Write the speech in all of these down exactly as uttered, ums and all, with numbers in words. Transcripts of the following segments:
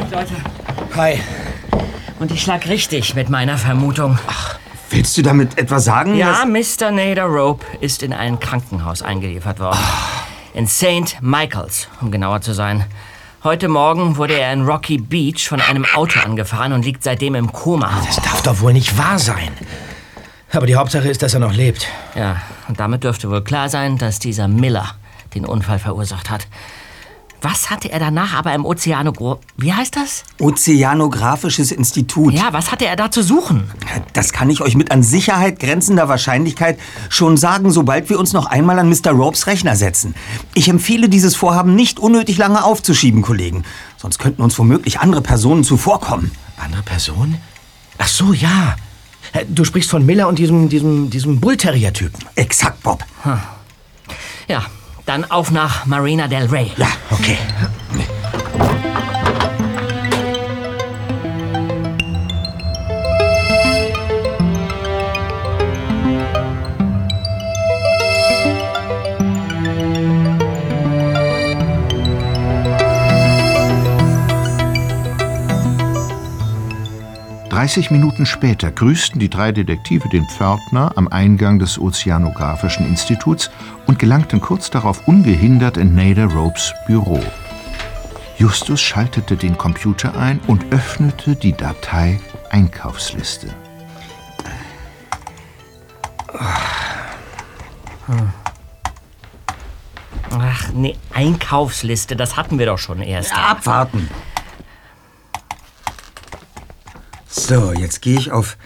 Tag, Leute. Hi. Und ich lag richtig mit meiner Vermutung. Ach, willst du damit etwa sagen? Ja, Mister Nader Rope ist in ein Krankenhaus eingeliefert worden. Ach. In Saint Michaels, um genauer zu sein. Heute Morgen wurde er in Rocky Beach von einem Auto angefahren und liegt seitdem im Koma. Das darf doch wohl nicht wahr sein. Aber die Hauptsache ist, dass er noch lebt. Ja, und damit dürfte wohl klar sein, dass dieser Miller den Unfall verursacht hat. Was hatte er danach aber im Ozeanogra... Wie heißt das? Ozeanographisches Institut. Ja, was hatte er da zu suchen? Das kann ich euch mit an Sicherheit grenzender Wahrscheinlichkeit schon sagen, sobald wir uns noch einmal an Mister Ropes Rechner setzen. Ich empfehle, dieses Vorhaben nicht unnötig lange aufzuschieben, Kollegen. Sonst könnten uns womöglich andere Personen zuvorkommen. Andere Personen? Ach so, ja. Du sprichst von Miller und diesem, diesem, diesem Bull-Terrier-Typen. Exakt, Bob. Hm. Ja. Dann auf nach Marina del Rey. Ja, okay. dreißig Minuten später grüßten die drei Detektive den Pförtner am Eingang des Ozeanographischen Instituts und gelangten kurz darauf ungehindert in Nader Ropes Büro. Justus schaltete den Computer ein und öffnete die Datei Einkaufsliste. Ach nee, Einkaufsliste, das hatten wir doch schon erst. Ja, abwarten. So, jetzt gehe ich auf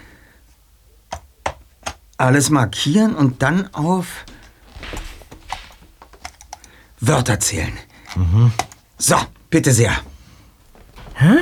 alles markieren und dann auf Wörter zählen. Mhm. So, bitte sehr. Hä?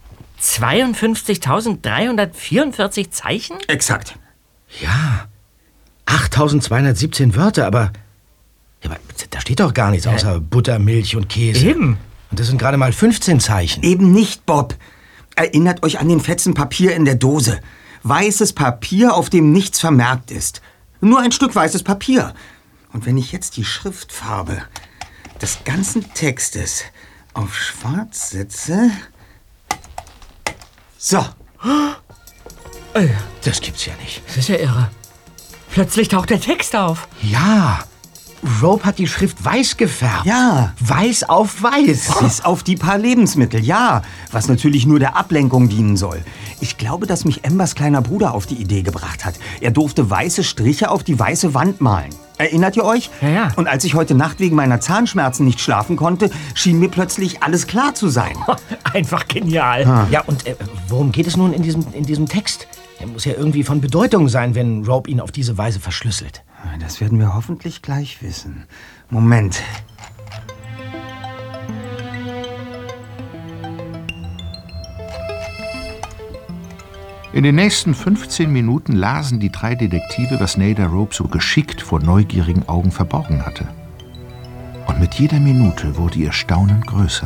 zweiundfünfzigtausenddreihundertvierundvierzig Zeichen? Exakt. Ja, achttausendzweihundertsiebzehn Wörter, aber, ja, aber da steht doch gar nichts außer Hä? Butter, Milch und Käse. Eben. Und das sind gerade mal fünfzehn Zeichen. Eben nicht, Bob. Erinnert euch an den Fetzen Papier in der Dose. Weißes Papier, auf dem nichts vermerkt ist. Nur ein Stück weißes Papier. Und wenn ich jetzt die Schriftfarbe des ganzen Textes auf schwarz setze... So. Das gibt's ja nicht. Das ist ja irre. Plötzlich taucht der Text auf. Ja. Rope hat die Schrift weiß gefärbt. Ja. Weiß auf weiß. Bis auf die paar Lebensmittel, ja. Was natürlich nur der Ablenkung dienen soll. Ich glaube, dass mich Ambers kleiner Bruder auf die Idee gebracht hat. Er durfte weiße Striche auf die weiße Wand malen. Erinnert ihr euch? Ja, ja. Und als ich heute Nacht wegen meiner Zahnschmerzen nicht schlafen konnte, schien mir plötzlich alles klar zu sein. Einfach genial. Ha. Ja, und äh, worum geht es nun in diesem, in diesem Text? Er muss ja irgendwie von Bedeutung sein, wenn Rope ihn auf diese Weise verschlüsselt. Das werden wir hoffentlich gleich wissen. Moment. In den nächsten fünfzehn Minuten lasen die drei Detektive, was Nader Rope so geschickt vor neugierigen Augen verborgen hatte. Und mit jeder Minute wurde ihr Staunen größer.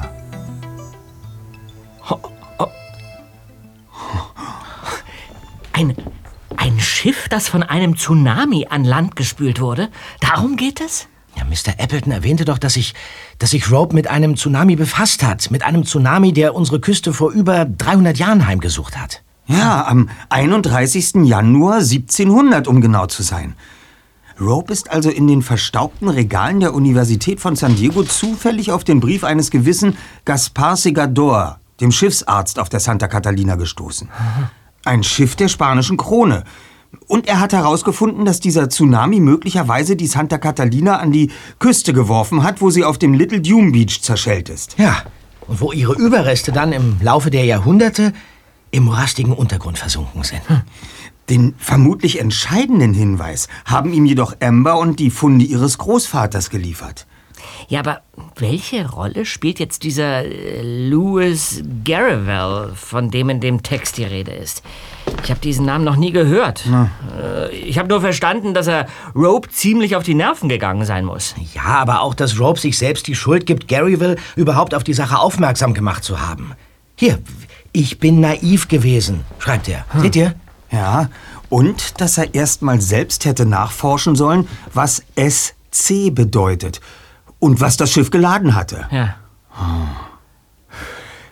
Ein, ein Schiff, das von einem Tsunami an Land gespült wurde? Darum geht es? Ja, Mister Appleton erwähnte doch, dass sich dass sich Rope mit einem Tsunami befasst hat. Mit einem Tsunami, der unsere Küste vor über dreihundert Jahren heimgesucht hat. Ja, am einunddreißigsten Januar siebzehnhundert, um genau zu sein. Rope ist also in den verstaubten Regalen der Universität von San Diego zufällig auf den Brief eines gewissen Gaspar Segador, dem Schiffsarzt auf der Santa Catalina, gestoßen. Ein Schiff der spanischen Krone. Und er hat herausgefunden, dass dieser Tsunami möglicherweise die Santa Catalina an die Küste geworfen hat, wo sie auf dem Little Dume Beach zerschellt ist. Ja, und wo ihre Überreste dann im Laufe der Jahrhunderte im morastigen Untergrund versunken sind. Hm. Den vermutlich entscheidenden Hinweis haben ihm jedoch Amber und die Funde ihres Großvaters geliefert. Ja, aber welche Rolle spielt jetzt dieser äh, Louis Garrevell, von dem in dem Text die Rede ist? Ich habe diesen Namen noch nie gehört. Äh, ich habe nur verstanden, dass er Rope ziemlich auf die Nerven gegangen sein muss. Ja, aber auch, dass Rope sich selbst die Schuld gibt, Garrevell überhaupt auf die Sache aufmerksam gemacht zu haben. Hier, ich bin naiv gewesen, schreibt er. Hm. Seht ihr? Ja, und dass er erst mal selbst hätte nachforschen sollen, was S C bedeutet und was das Schiff geladen hatte. Ja.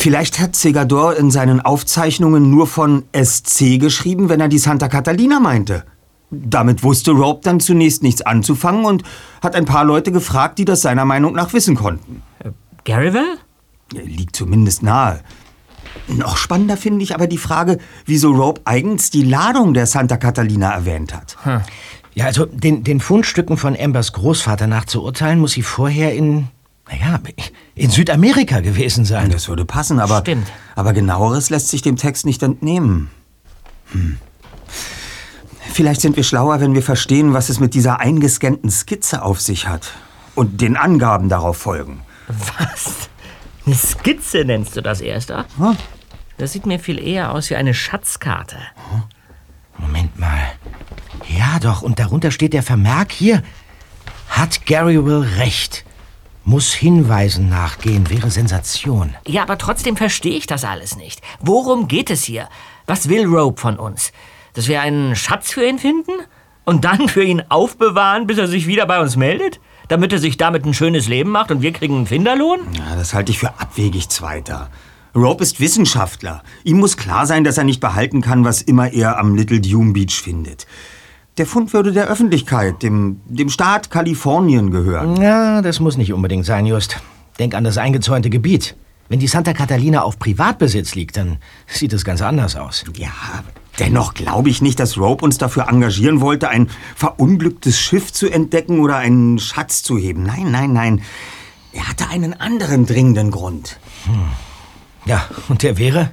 Vielleicht hat Segador in seinen Aufzeichnungen nur von S C geschrieben, wenn er die Santa Catalina meinte. Damit wusste Rope dann zunächst nichts anzufangen und hat ein paar Leute gefragt, die das seiner Meinung nach wissen konnten. Äh, Garyville? Liegt zumindest nahe. Noch spannender finde ich aber die Frage, wieso Rope eigens die Ladung der Santa Catalina erwähnt hat. Hm. Ja, also den, den Fundstücken von Ambers Großvater nach zu urteilen, muss sie vorher in, naja, in Südamerika gewesen sein. Das würde passen, aber, Stimmt. aber genaueres lässt sich dem Text nicht entnehmen. Hm. Vielleicht sind wir schlauer, wenn wir verstehen, was es mit dieser eingescannten Skizze auf sich hat und den Angaben darauf folgen. Was? Eine Skizze nennst du das, Erster? Hm? Das sieht mir viel eher aus wie eine Schatzkarte. Moment mal. Ja doch, und darunter steht der Vermerk hier. Hat Garyville recht? Muss Hinweisen nachgehen, wäre Sensation. Ja, aber trotzdem verstehe ich das alles nicht. Worum geht es hier? Was will Rope von uns? Dass wir einen Schatz für ihn finden? Und dann für ihn aufbewahren, bis er sich wieder bei uns meldet? Damit er sich damit ein schönes Leben macht und wir kriegen einen Finderlohn? Ja, das halte ich für abwegig, Zweiter. Rope ist Wissenschaftler. Ihm muss klar sein, dass er nicht behalten kann, was immer er am Little Dume Beach findet. Der Fund würde der Öffentlichkeit, dem, dem Staat Kalifornien gehören. Ja, das muss nicht unbedingt sein, Just. Denk an das eingezäunte Gebiet. Wenn die Santa Catalina auf Privatbesitz liegt, dann sieht es ganz anders aus. Ja, dennoch glaube ich nicht, dass Rope uns dafür engagieren wollte, ein verunglücktes Schiff zu entdecken oder einen Schatz zu heben. Nein, nein, nein. Er hatte einen anderen dringenden Grund. Hm. Ja, und der wäre?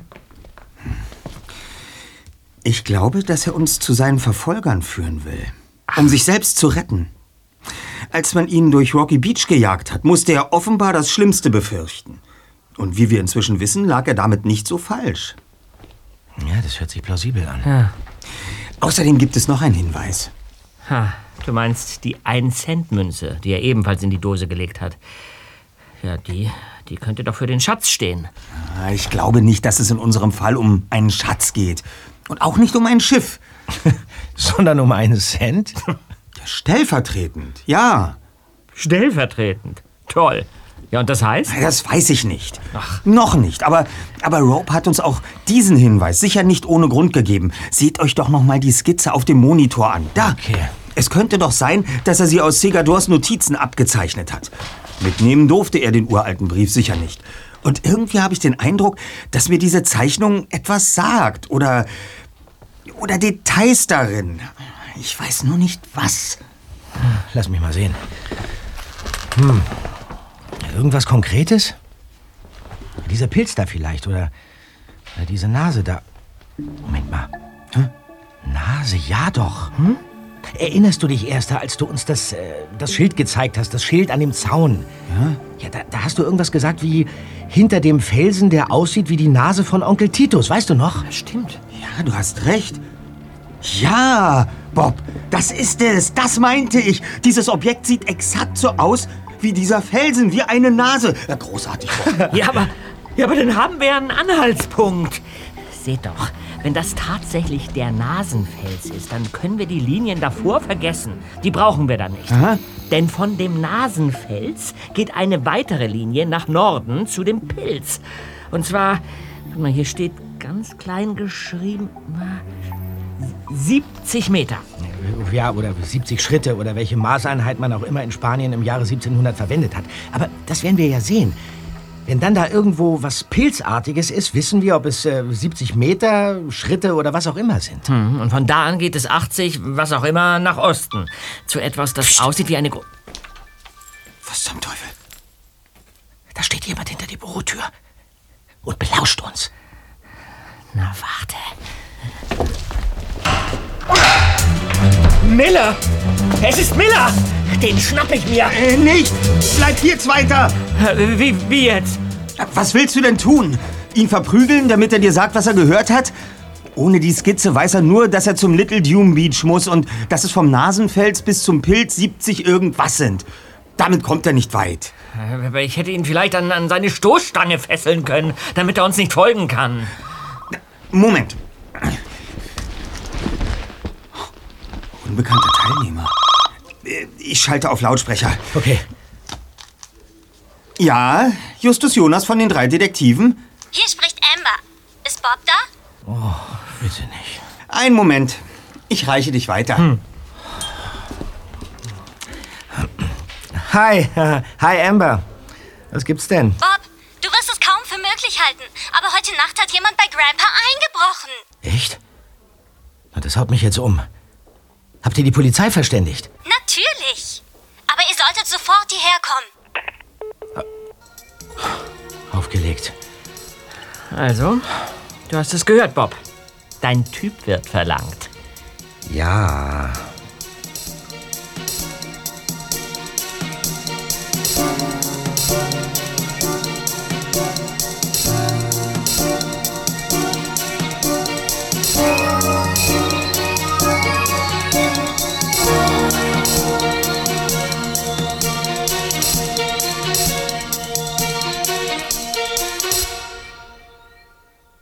Ich glaube, dass er uns zu seinen Verfolgern führen will, um sich selbst zu retten. Als man ihn durch Rocky Beach gejagt hat, musste er offenbar das Schlimmste befürchten. Und wie wir inzwischen wissen, lag er damit nicht so falsch. Ja, das hört sich plausibel an. Ja. Außerdem gibt es noch einen Hinweis. Ha, du meinst die ein-Cent-Münze, die er ebenfalls in die Dose gelegt hat. Ja, die, die könnte doch für den Schatz stehen. Ich glaube nicht, dass es in unserem Fall um einen Schatz geht. Und auch nicht um ein Schiff. Sondern um einen Cent? Ja, stellvertretend, ja. Stellvertretend? Toll. Ja, und das heißt? Das weiß ich nicht. Ach. Noch nicht. Aber, aber Rope hat uns auch diesen Hinweis sicher nicht ohne Grund gegeben. Seht euch doch noch mal die Skizze auf dem Monitor an. Da. Okay. Es könnte doch sein, dass er sie aus Segadors Notizen abgezeichnet hat. Mitnehmen durfte er den uralten Brief sicher nicht. Und irgendwie habe ich den Eindruck, dass mir diese Zeichnung etwas sagt. Oder, oder Details darin. Ich weiß nur nicht, was. Lass mich mal sehen. Hm. Irgendwas Konkretes? Dieser Pilz da vielleicht, oder, oder diese Nase da. Moment mal. Hm? Nase, ja doch. Hm? Erinnerst du dich, Erster, als du uns das, äh, das Schild gezeigt hast, das Schild an dem Zaun? Ja, ja da, da hast du irgendwas gesagt wie hinter dem Felsen, der aussieht wie die Nase von Onkel Titus, weißt du noch? Stimmt. Ja, du hast recht. Ja, Bob, das ist es, das meinte ich. Dieses Objekt sieht exakt so aus wie dieser Felsen, wie eine Nase. Ja, großartig, Bob. Ja, aber, ja, aber dann haben wir einen Anhaltspunkt. Seht doch, wenn das tatsächlich der Nasenfels ist, dann können wir die Linien davor vergessen. Die brauchen wir dann nicht. Aha. Denn von dem Nasenfels geht eine weitere Linie nach Norden zu dem Pilz. Und zwar, guck mal, hier steht ganz klein geschrieben, siebzig Meter. Ja, oder siebzig Schritte oder welche Maßeinheit man auch immer in Spanien im Jahre siebzehnhundert verwendet hat. Aber das werden wir ja sehen. Wenn dann da irgendwo was Pilzartiges ist, wissen wir, ob es äh, siebzig Meter, Schritte oder was auch immer sind. Hm, und von da an geht es achtzig, was auch immer, nach Osten. Zu etwas, das Psst. aussieht wie eine... Gro Was zum Teufel? Da steht jemand hinter der Bürotür und belauscht uns. Na, warte. Miller! Es ist Miller! Den schnapp ich mir! Äh, nicht! Bleib hier, Zweiter! Wie, wie jetzt? Was willst du denn tun? Ihn verprügeln, damit er dir sagt, was er gehört hat? Ohne die Skizze weiß er nur, dass er zum Little Dume Beach muss und dass es vom Nasenfels bis zum Pilz siebzig irgendwas sind. Damit kommt er nicht weit. Aber ich hätte ihn vielleicht an, an seine Stoßstange fesseln können, damit er uns nicht folgen kann. Moment. Unbekannter Teilnehmer. Ich schalte auf Lautsprecher. Okay. Ja, Justus Jonas von den drei Detektiven. Hier spricht Amber. Ist Bob da? Oh, bitte nicht. Einen Moment. Ich reiche dich weiter. Hm. Hi, hi Amber. Was gibt's denn? Bob, du wirst es kaum für möglich halten, aber heute Nacht hat jemand bei Grandpa eingebrochen. Echt? Na, das haut mich jetzt um. Habt ihr die Polizei verständigt? Natürlich. Aber ihr solltet sofort hierher kommen. Aufgelegt. Also, du hast es gehört, Bob. Dein Typ wird verlangt. Ja.